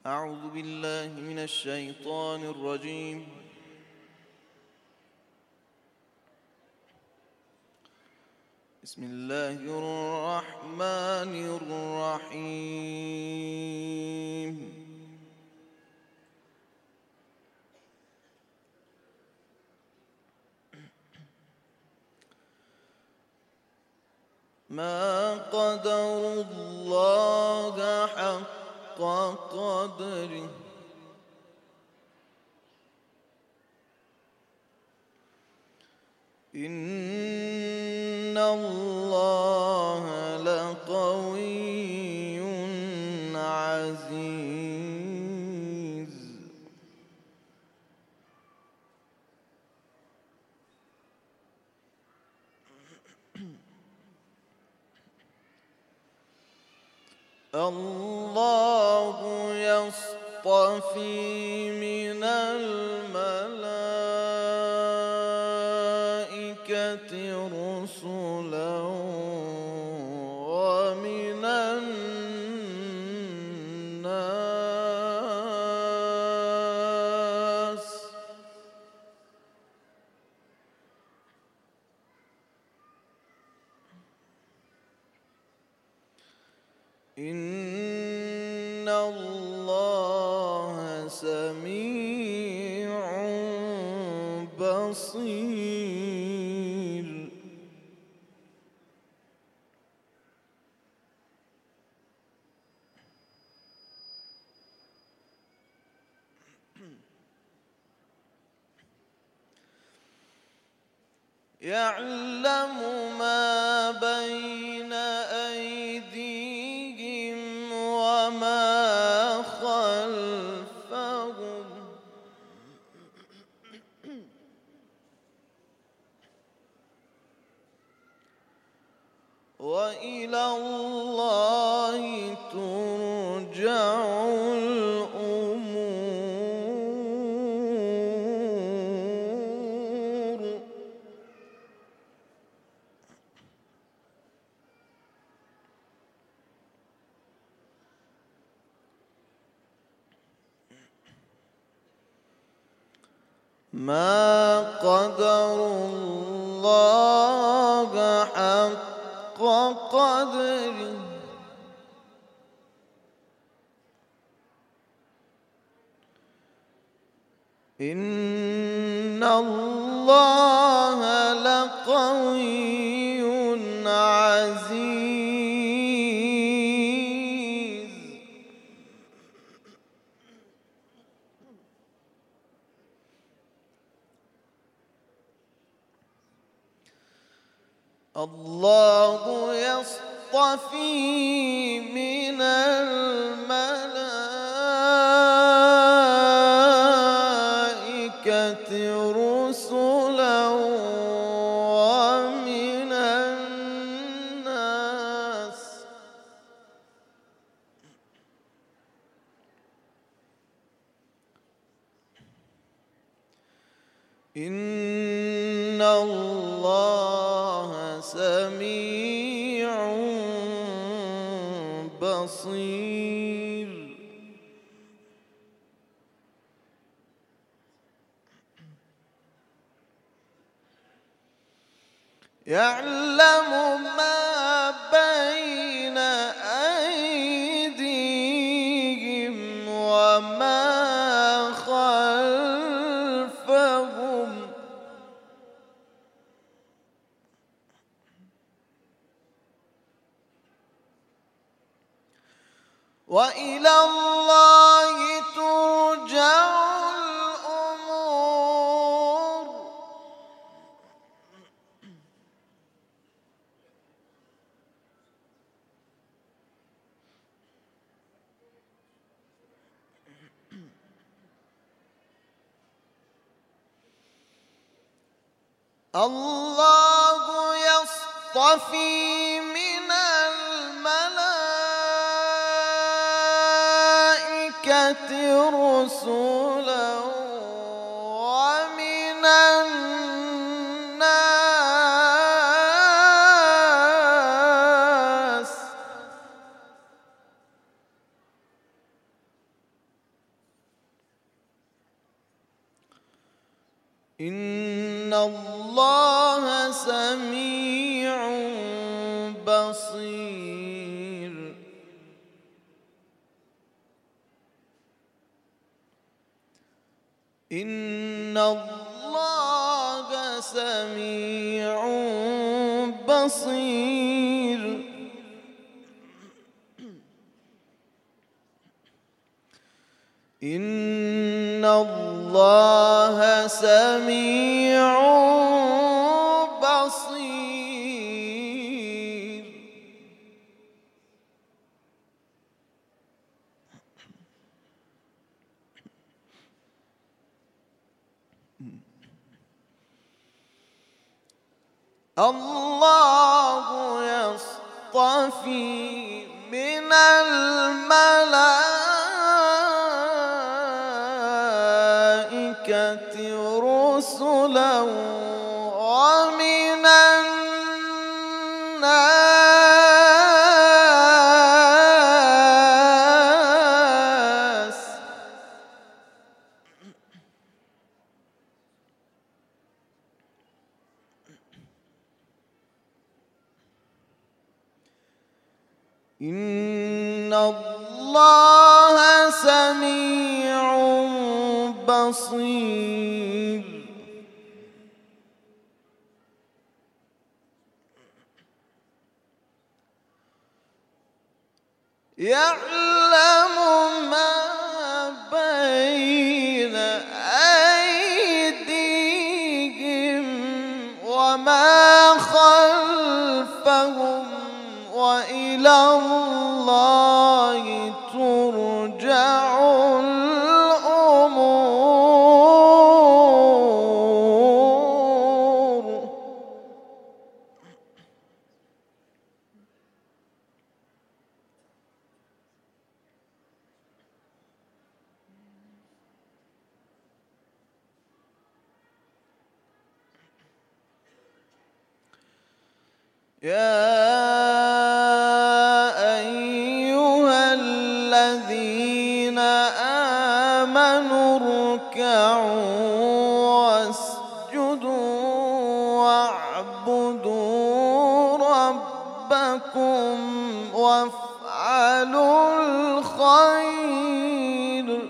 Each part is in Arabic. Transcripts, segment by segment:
أعوذ بالله من الشيطان الرجيم. بسم الله الرحمن الرحيم. ما قدروا الله حق قدره إن الله لقوي عزيز. الله يصطفي من الملائكة رسلا ومن الناس إن الله سميع بصير. يعلم ما بين أيديهم وما خلفهم وإلى الله ترجع الأمور. ما قدروا الله حق قدره إن الله لقوي عزيز. الله يصطفي من الملائكة رسلا ومن الناس إن الله سميع بصير. يعلم ما بين أيديهم وما خلفهم وإلى الله ترجع الأمور. الله يصطفي من الملائكة رسلا ومن الناس إن الله سميع بصير. إن الله سميع بصير. إن الله سميع بصير. الله يصطفي من الملائكة رسلا ومن الناس. إن الله سميع بصير. يعلم ما بين أيديهم وما خلفهم وإلى الله ترجع الأمور. يا أيها الذين آمنوا اركعوا واسجدوا واعبدوا ربكم وافعلوا الخير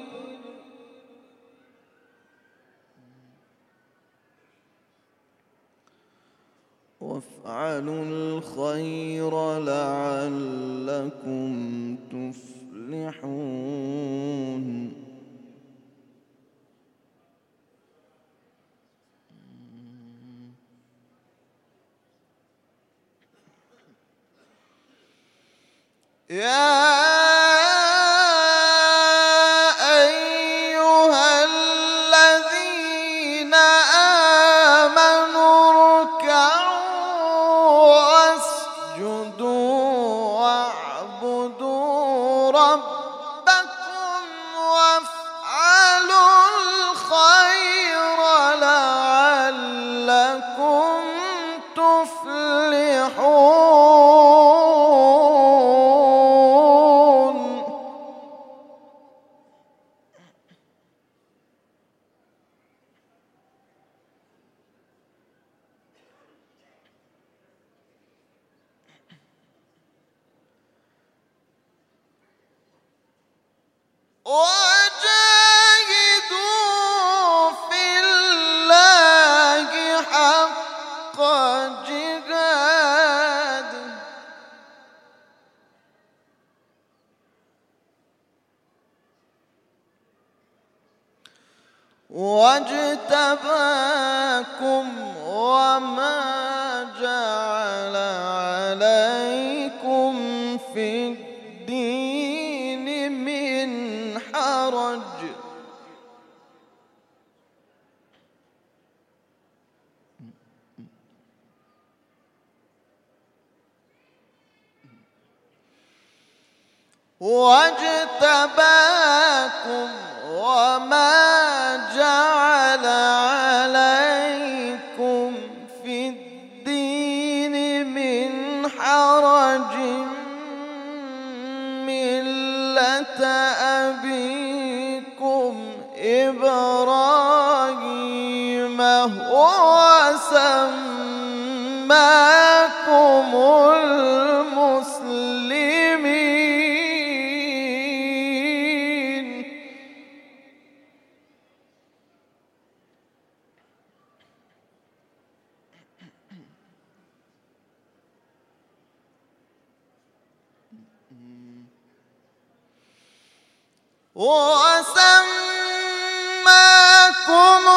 لعلكم تفلحون. يا أيها الذين آمنوا اركعوا واسجدوا واعبدوا ربكم وافعلوا الخير لعلكم تفلحون. وجاهدوا في الله حق جهاده واجتباكم وما جعل عليكم في الدين من حرج واجتباكم وما جعل عليكم في الدين من حرج ملة أبيكم إبراهيم سماكم المسلمين. وسماكم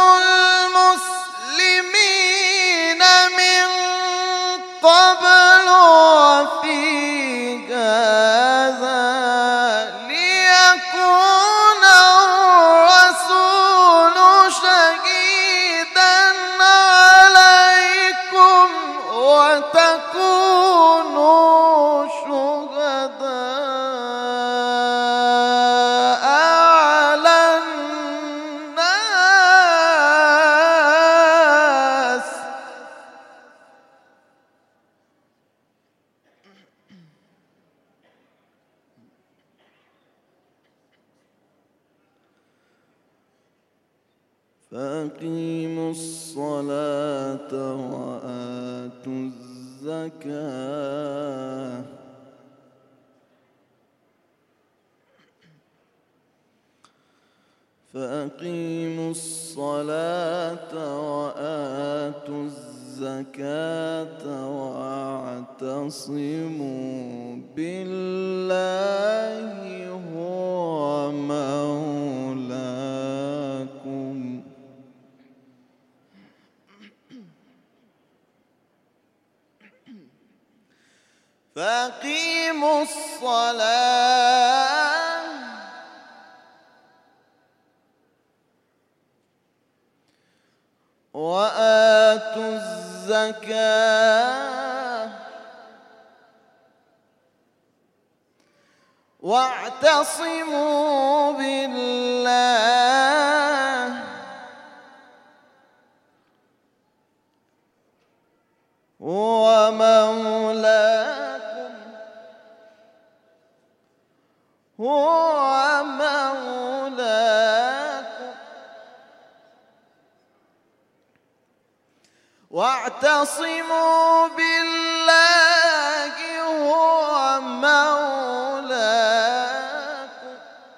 المسلمين من قبل وفي هذا ليكون الرسول شهيدا عليكم وتكونوا شهداء على الناس. فأقيموا الصلاة وآتوا الزكاة فأقيموا الصلاة وآتوا الزكاة واعتصموا بالله هو مولاكم. فأقيموا الصلاة وآتوا الزكاة واعتصموا بالله هو مولاكم واعتصموا بالله هو مولاكم.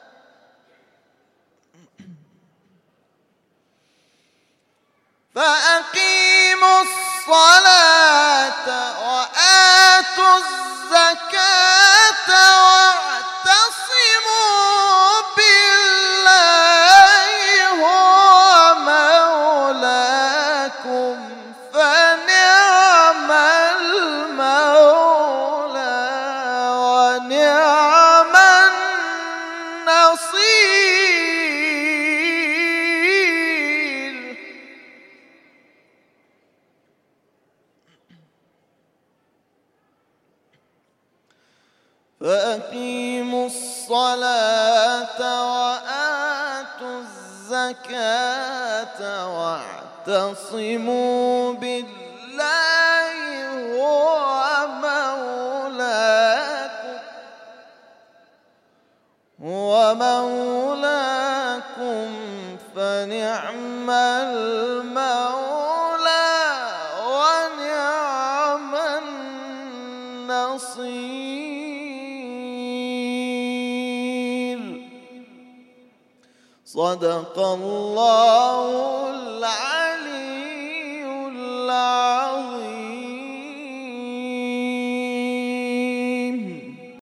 فأقيموا الصلاة وآتوا الزكاة واعتصموا بالله هو مولاكم فنعم المولى ونعم النصير. فأقيموا الصلاة وآتوا الزكاة واعتصموا بالله هو مولاكم فنعم المولى ونعم النصير. صدق الله العظيم.